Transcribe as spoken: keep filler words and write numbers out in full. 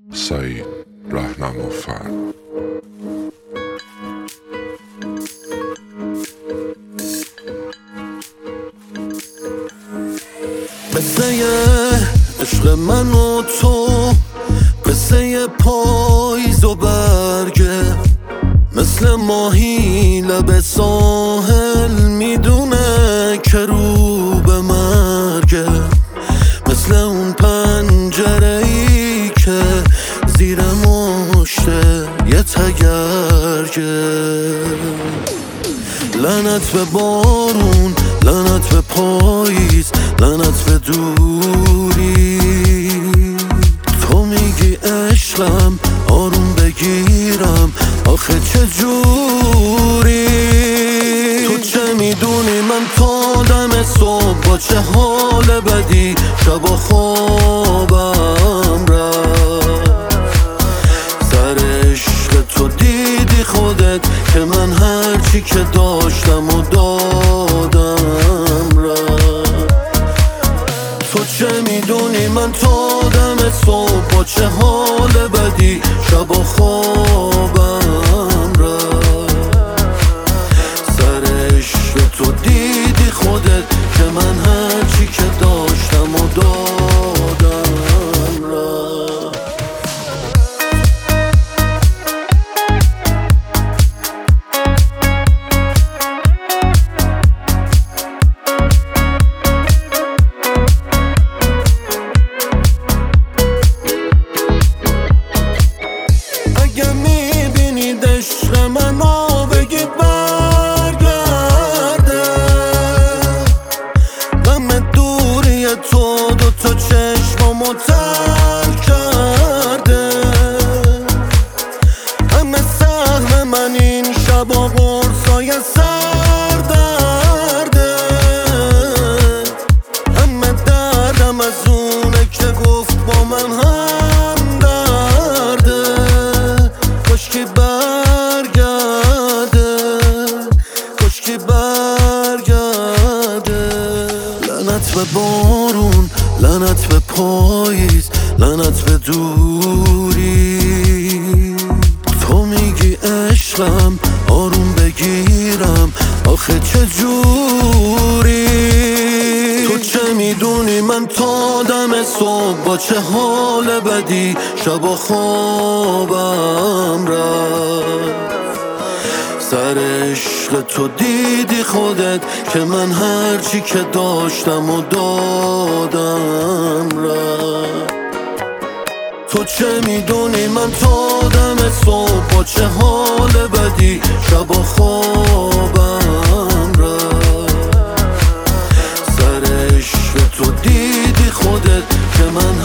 سعید رهنمافر. قصه عشق من و تو، قصه پاییز و برگه، مثل ماهی لب ساحل میدونه که رو به مرگه، مثل اون پنجره ای که زیر مشته یه تگرگه. لعنت به بارون، لعنت به پاییز، لعنت به دوری. تو میگی عشقم آروم بگیرم، آخه چه جوری؟ تو چه میدونی من تا دم صبح با چه حال بدی شب و خوابم رفت. سر عشق تو دیدی خودت که من هرچی که داشتم و دادم رفت. تو چه میدونی من تا دم صبح با چه حال بدی شب و خوابم رفت. سر عشق تو دیدی خودت که من هرچی که داشتم و دادم رفت. اگه میبینید عشق منو بگید برگرده، غم دوری تو دوتا چشمامو تر کرده. همه سهم من این شبا قرصای سر درده، همه دردم از اونه که گفت با من هم درده. کاشکی برگرده، کاشکی برگرده. لعنت به بارون، لعنت به پاییز، لعنت به دوری. تو میگی عشقم آروم بگیرم، آخه چه جوری؟ تو چه میدونی من تا دم صبح با چه حال بدی شب و خوابم رفت. سر عشق تو دیدی خودت که من هرچی که داشتم و دادم رفت. تو چه میدونی من تا دم صبح با چه حال بدی شب و خوابم رفت. سر عشق تو دیدی خودت که من